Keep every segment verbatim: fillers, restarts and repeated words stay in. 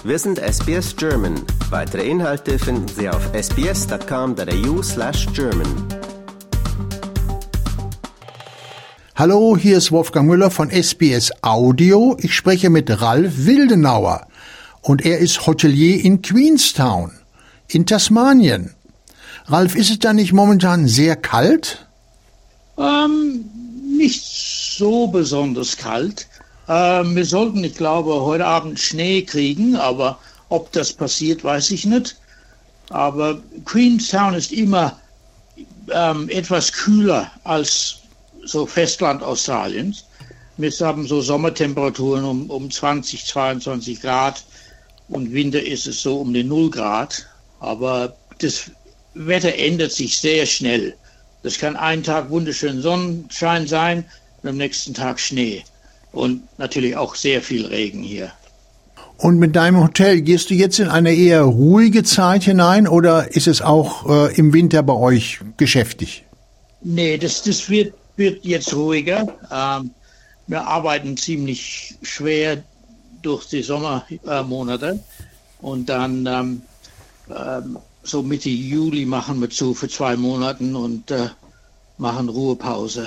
Wir sind S B S German. Weitere Inhalte finden Sie auf sbs.com.au slash German. Hallo, hier ist Wolfgang Müller von S B S Audio. Ich spreche mit Ralf Wildenauer und er ist Hotelier in Queenstown in Tasmanien. Ralf, ist es da nicht momentan sehr kalt? Ähm, nicht so besonders kalt. Ähm, wir sollten, ich glaube, heute Abend Schnee kriegen, aber ob das passiert, weiß ich nicht. Aber Queenstown ist immer ähm, etwas kühler als so Festland Australiens. Wir haben so Sommertemperaturen um, um zwanzig, zweiundzwanzig Grad und Winter ist es so um die null Grad. Aber das Wetter ändert sich sehr schnell. Das kann einen Tag wunderschön Sonnenschein sein und am nächsten Tag Schnee. Und natürlich auch sehr viel Regen hier. Und mit deinem Hotel, gehst du jetzt in eine eher ruhige Zeit hinein oder ist es auch äh, im Winter bei euch geschäftig? Nee, das, das wird, wird jetzt ruhiger. Ähm, wir arbeiten ziemlich schwer durch die Sommermonate. Und dann ähm, ähm, so Mitte Juli machen wir zu für zwei Monate und äh, machen Ruhepause.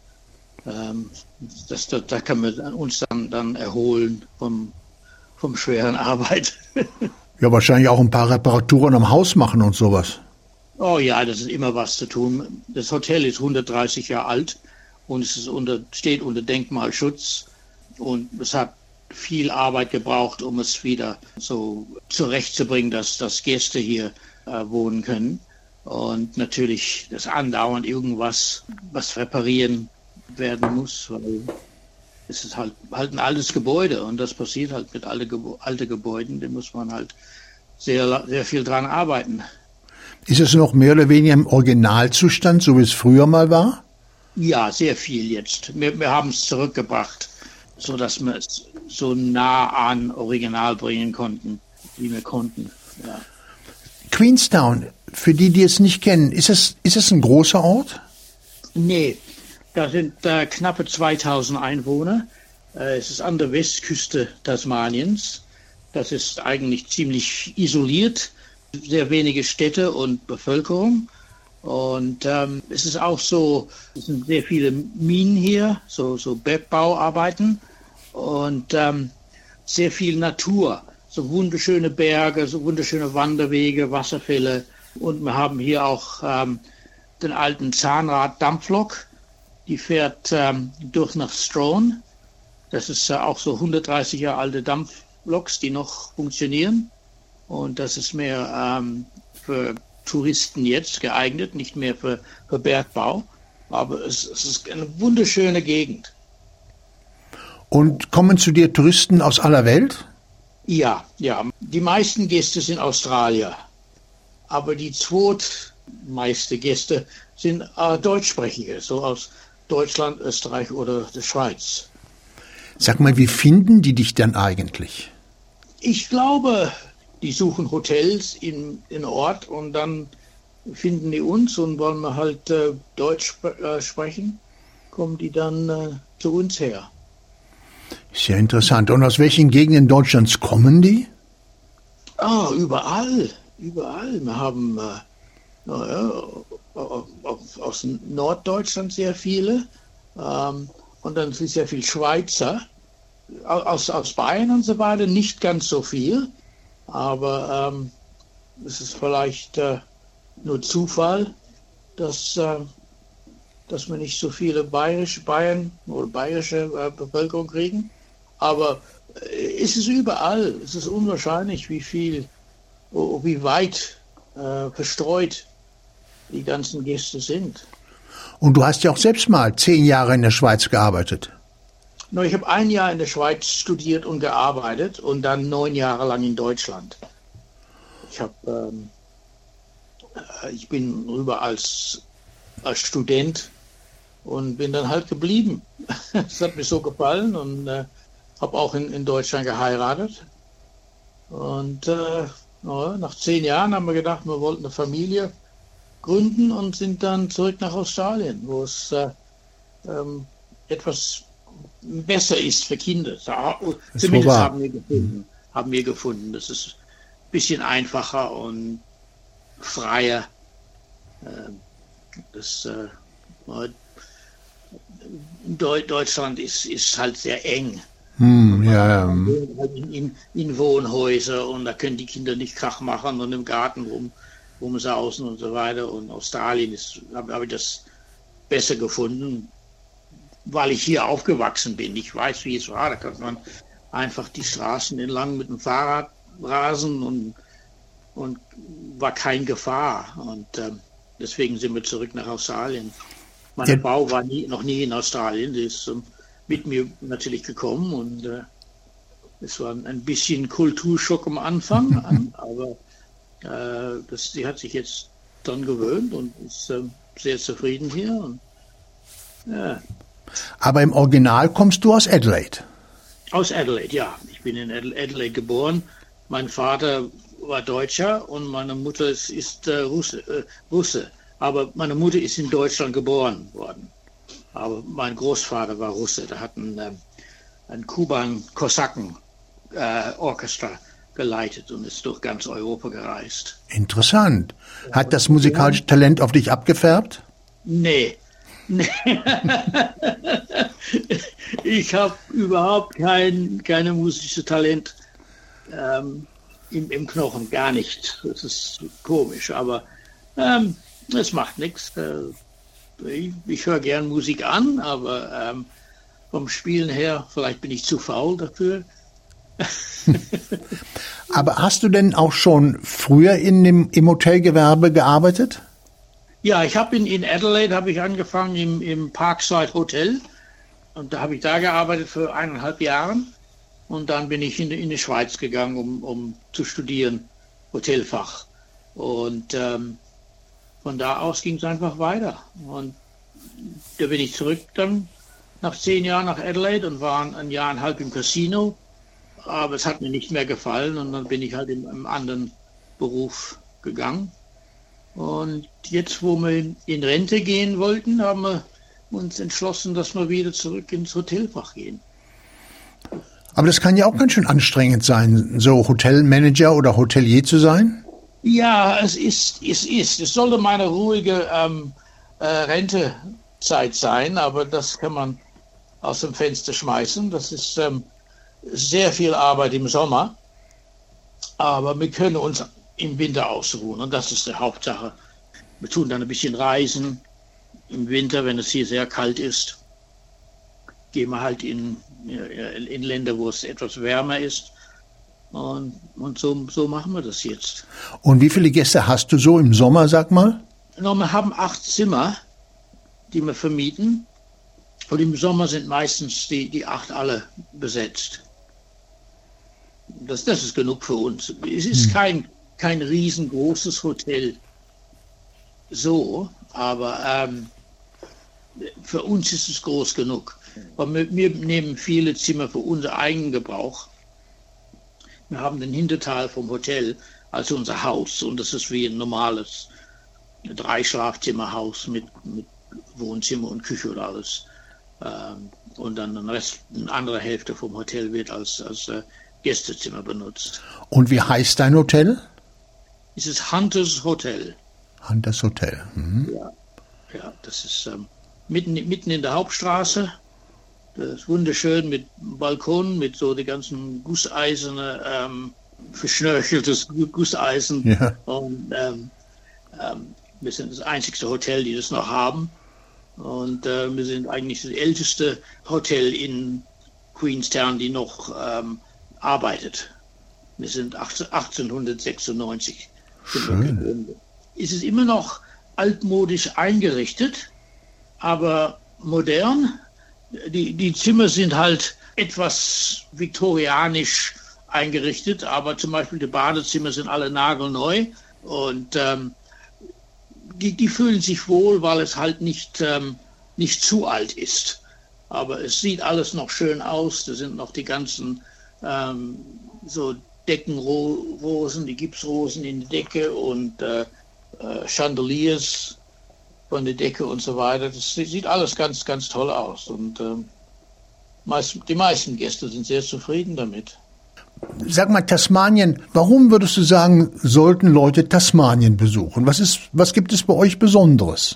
Ähm, das, da, da können wir uns dann, dann erholen vom, vom schweren Arbeit. Ja, wahrscheinlich auch ein paar Reparaturen am Haus machen und sowas. Oh ja, das ist immer was zu tun. Das Hotel ist hundertdreißig Jahre alt und es ist unter, steht unter Denkmalschutz und es hat viel Arbeit gebraucht, um es wieder so zurechtzubringen, dass, dass Gäste hier äh, wohnen können. Und natürlich das andauernd irgendwas, was reparieren werden muss, weil es ist halt, halt ein altes Gebäude und das passiert halt mit alte, alte Gebäuden, da muss man halt sehr, sehr viel dran arbeiten. Ist es noch mehr oder weniger im Originalzustand, so wie es früher mal war? Ja, sehr viel jetzt. Wir, wir haben es zurückgebracht, sodass wir es so nah an Original bringen konnten, wie wir konnten. Ja. Queenstown, für die, die es nicht kennen, ist es, ist es ein großer Ort? Nee. Da sind äh, knappe zweitausend Einwohner. Äh, es ist an der Westküste Tasmaniens. Das ist eigentlich ziemlich isoliert. Sehr wenige Städte und Bevölkerung. Und ähm, es ist auch so, es sind sehr viele Minen hier, so, so Bergbauarbeiten und ähm, sehr viel Natur. So wunderschöne Berge, so wunderschöne Wanderwege, Wasserfälle. Und wir haben hier auch ähm, den alten Zahnrad-Dampflok. Die fährt ähm, durch nach Strahan. Das ist äh, auch so hundertdreißig Jahre alte Dampfloks, die noch funktionieren. Und das ist mehr ähm, für Touristen jetzt geeignet, nicht mehr für, für Bergbau. Aber es, es ist eine wunderschöne Gegend. Und kommen zu dir Touristen aus aller Welt? Ja, ja. Die meisten Gäste sind Australier. Aber die zweitmeisten Gäste sind äh, Deutschsprachige, so aus Deutschland, Österreich oder der Schweiz. Sag mal, wie finden die dich dann eigentlich? Ich glaube, die suchen Hotels in, in Ort und dann finden die uns und wollen wir halt äh, Deutsch äh, sprechen, kommen die dann äh, zu uns her. Sehr interessant. Und aus welchen Gegenden Deutschlands kommen die? Ah, überall, überall. Wir haben äh, naja, aus Norddeutschland sehr viele ähm, und dann sind sehr viele Schweizer, aus, aus Bayern und so weiter nicht ganz so viel, aber ähm, es ist vielleicht äh, nur Zufall, dass, äh, dass wir nicht so viele bayerische Bayern oder bayerische äh, Bevölkerung kriegen, aber äh, es ist überall, es ist unwahrscheinlich, wie viel, wie weit äh, verstreut die ganzen Gäste sind. Und du hast ja auch selbst mal zehn Jahre in der Schweiz gearbeitet. No, ich habe ein Jahr in der Schweiz studiert und gearbeitet und dann neun Jahre lang in Deutschland. Ich habe, ähm, ich bin rüber als, als Student und bin dann halt geblieben. Es hat mir so gefallen und äh, habe auch in, in Deutschland geheiratet. Und äh, no, nach zehn Jahren haben wir gedacht, wir wollten eine Familie gründen und sind dann zurück nach Australien, wo es äh, ähm, etwas besser ist für Kinder. So, zumindest haben wir gefunden. haben wir gefunden. Das ist ein bisschen einfacher und freier. Das, Deutschland ist, ist halt sehr eng. Hm, ja, ja. In, in Wohnhäuser und da können die Kinder nicht Krach machen und im Garten rum, rumsausen und so weiter. Und Australien ist, habe hab ich das besser gefunden, weil ich hier aufgewachsen bin. Ich weiß, wie es war. Da kann man einfach die Straßen entlang mit dem Fahrrad rasen und, und war keine Gefahr. Und ähm, deswegen sind wir zurück nach Australien. Meine ja. Frau war nie, noch nie in Australien. Die ist ähm, mit mir natürlich gekommen und äh, es war ein bisschen Kulturschock am Anfang, an, aber äh, das, sie hat sich jetzt dann gewöhnt und ist äh, sehr zufrieden hier. Und, ja. Aber im Original kommst du aus Adelaide? Aus Adelaide, ja. Ich bin in Adelaide geboren. Mein Vater war Deutscher und meine Mutter ist, ist äh, Russe, äh, Russe. Aber meine Mutter ist in Deutschland geboren worden. Aber mein Großvater war Russe. Der hat ein, ein Kuban-Kosaken-Orchester äh, geleitet und ist durch ganz Europa gereist. Interessant. Hat das musikalische Talent auf dich abgefärbt? Nee. nee. Ich habe überhaupt kein keine musische Talent ähm, im, im Knochen. Gar nicht. Das ist komisch. Aber ähm, es macht nichts. Äh, Ich, ich höre gern Musik an, aber ähm, vom Spielen her, vielleicht bin ich zu faul dafür. Aber hast du denn auch schon früher in dem, im Hotelgewerbe gearbeitet? Ja, ich habe in, in Adelaide habe ich angefangen im, im Parkside Hotel und da habe ich da gearbeitet für eineinhalb Jahre und dann bin ich in, in die Schweiz gegangen, um, um zu studieren, Hotelfach. Und ähm, von da aus ging es einfach weiter. Und da bin ich zurück dann nach zehn Jahren nach Adelaide und war ein Jahr und ein halb im Casino. Aber es hat mir nicht mehr gefallen und dann bin ich halt in einem anderen Beruf gegangen. Und jetzt, wo wir in Rente gehen wollten, haben wir uns entschlossen, dass wir wieder zurück ins Hotelfach gehen. Aber das kann ja auch ganz schön anstrengend sein, so Hotelmanager oder Hotelier zu sein. Ja, es ist, es ist. Es sollte meine ruhige ähm, äh, Rentezeit sein, aber das kann man aus dem Fenster schmeißen. Das ist ähm, sehr viel Arbeit im Sommer, aber wir können uns im Winter ausruhen und das ist die Hauptsache. Wir tun dann ein bisschen reisen im Winter, wenn es hier sehr kalt ist. Gehen wir halt in, in Länder, wo es etwas wärmer ist. Und, und so, so machen wir das jetzt. Und wie viele Gäste hast du so im Sommer, sag mal? No, wir haben acht Zimmer, die wir vermieten. Und im Sommer sind meistens die, die acht alle besetzt. Das, das ist genug für uns. Es ist hm. kein, kein riesengroßes Hotel. So, aber ähm, für uns ist es groß genug. Aber wir, wir nehmen viele Zimmer für unseren eigenen Gebrauch. Wir haben den Hinterteil vom Hotel als unser Haus und das ist wie ein normales Drei-Schlafzimmer-Haus mit, mit Wohnzimmer und Küche und alles. Ähm, und dann den Rest, eine andere Hälfte vom Hotel wird als, als äh, Gästezimmer benutzt. Und wie heißt dein Hotel? Es ist Hunters Hotel. Hunters Hotel. Mhm. Ja, ja, das ist ähm, mitten, mitten in der Hauptstraße. Das ist wunderschön mit Balkon, mit so die ganzen Gusseiserne, ähm, verschnörcheltes Gusseisen. Ja. Und ähm, ähm, wir sind das einzigste Hotel, die das noch haben. Und äh, wir sind eigentlich das älteste Hotel in Queenstown, die noch ähm, arbeitet. Wir sind achtzehnhundertsechsundneunzig. Schön. Es ist immer noch altmodisch eingerichtet, aber modern. Die, die Zimmer sind halt etwas viktorianisch eingerichtet, aber zum Beispiel die Badezimmer sind alle nagelneu und ähm, die, die fühlen sich wohl, weil es halt nicht, ähm, nicht zu alt ist. Aber es sieht alles noch schön aus. Da sind noch die ganzen ähm, so Deckenrosen, die Gipsrosen in der Decke und äh, äh, Chandeliers von der Decke und so weiter. Das sieht alles ganz, ganz toll aus. Und ähm, meist, die meisten Gäste sind sehr zufrieden damit. Sag mal, Tasmanien, warum würdest du sagen, sollten Leute Tasmanien besuchen? Was ist, was gibt es bei euch Besonderes?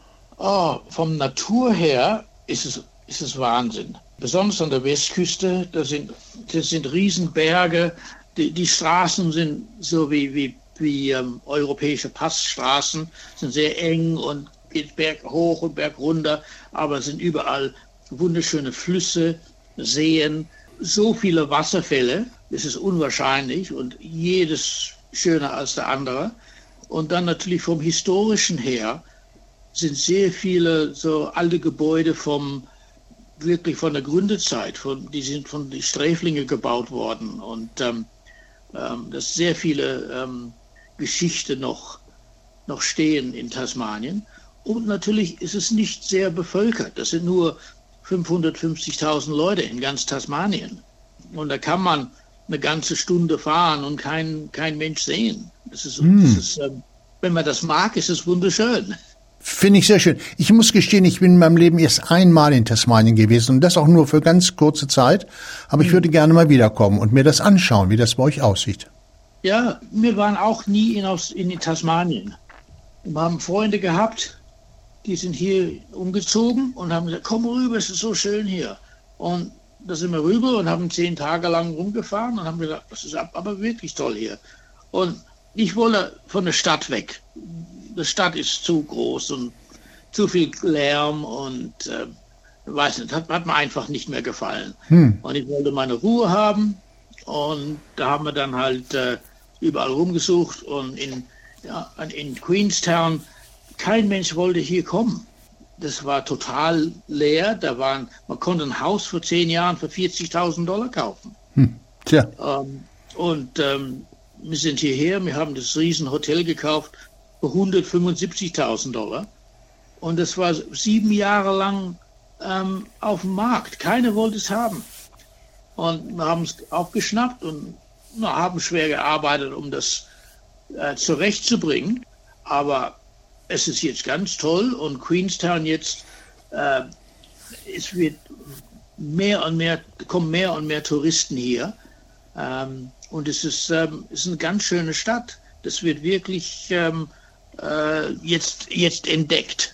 Oh, vom Natur her ist es, ist es Wahnsinn. Besonders an der Westküste, das sind, das sind Riesenberge. Die, die Straßen sind so wie, wie, wie ähm, europäische Passstraßen, sind sehr eng und geht Berg hoch und Berg runter, aber es sind überall wunderschöne Flüsse, Seen, so viele Wasserfälle, es ist unwahrscheinlich und jedes schöner als der andere. Und dann natürlich vom Historischen her sind sehr viele so alte Gebäude vom wirklich von der Gründezeit, von, die sind von den Sträflinge gebaut worden und ähm, ähm, dass sehr viele ähm, Geschichten noch, noch stehen in Tasmanien. Und natürlich ist es nicht sehr bevölkert. Das sind nur fünfhundertfünfzigtausend Leute in ganz Tasmanien. Und da kann man eine ganze Stunde fahren und kein, kein Mensch sehen. Das ist, hm. das ist, ähm, wenn man das mag, ist es wunderschön. Finde ich sehr schön. Ich muss gestehen, ich bin in meinem Leben erst einmal in Tasmanien gewesen und das auch nur für ganz kurze Zeit. Aber ich würde gerne mal wiederkommen und mir das anschauen, wie das bei euch aussieht. Ja, wir waren auch nie in, in Tasmanien. Wir haben Freunde gehabt, die sind hier umgezogen und haben gesagt, komm rüber, es ist so schön hier. Und da sind wir rüber und haben zehn Tage lang rumgefahren und haben gesagt, das ist aber wirklich toll hier. Und ich wollte von der Stadt weg. Die Stadt ist zu groß und zu viel Lärm und äh, weiß nicht, hat, hat mir einfach nicht mehr gefallen. Hm. Und ich wollte meine Ruhe haben und da haben wir dann halt äh, überall rumgesucht und in, ja, in Queenstown, kein Mensch wollte hier kommen. Das war total leer. Da waren, man konnte ein Haus vor zehn Jahren für vierzigtausend Dollar kaufen. Hm. Tja. Ähm, und ähm, wir sind hierher, wir haben das Riesenhotel gekauft für hundertfünfundsiebzigtausend Dollar. Und das war sieben Jahre lang ähm, auf dem Markt. Keiner wollte es haben. Und wir haben es aufgeschnappt und wir haben schwer gearbeitet, um das äh, zurechtzubringen. Aber es ist jetzt ganz toll und Queenstown jetzt, äh, es wird mehr und mehr, kommen mehr und mehr Touristen hier. Ähm, und es ist, ähm, es ist eine ganz schöne Stadt. Das wird wirklich ähm, äh, jetzt, jetzt entdeckt.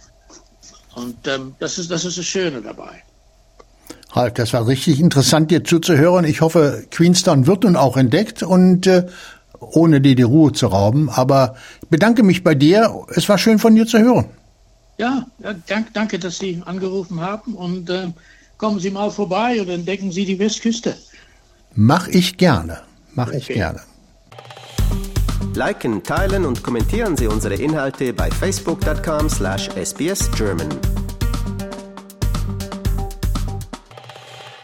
Und ähm, das ist, das ist das Schöne dabei. Ralf, das war richtig interessant, dir zuzuhören. Ich hoffe, Queenstown wird nun auch entdeckt und äh, ohne dir die Ruhe zu rauben. Aber ich bedanke mich bei dir. Es war schön von dir zu hören. Ja, ja danke, danke, dass Sie angerufen haben. Und äh, kommen Sie mal vorbei und entdecken Sie die Westküste. Mach ich gerne. Mach okay. ich gerne. Liken, teilen und kommentieren Sie unsere Inhalte bei facebook dot com slash S B S German.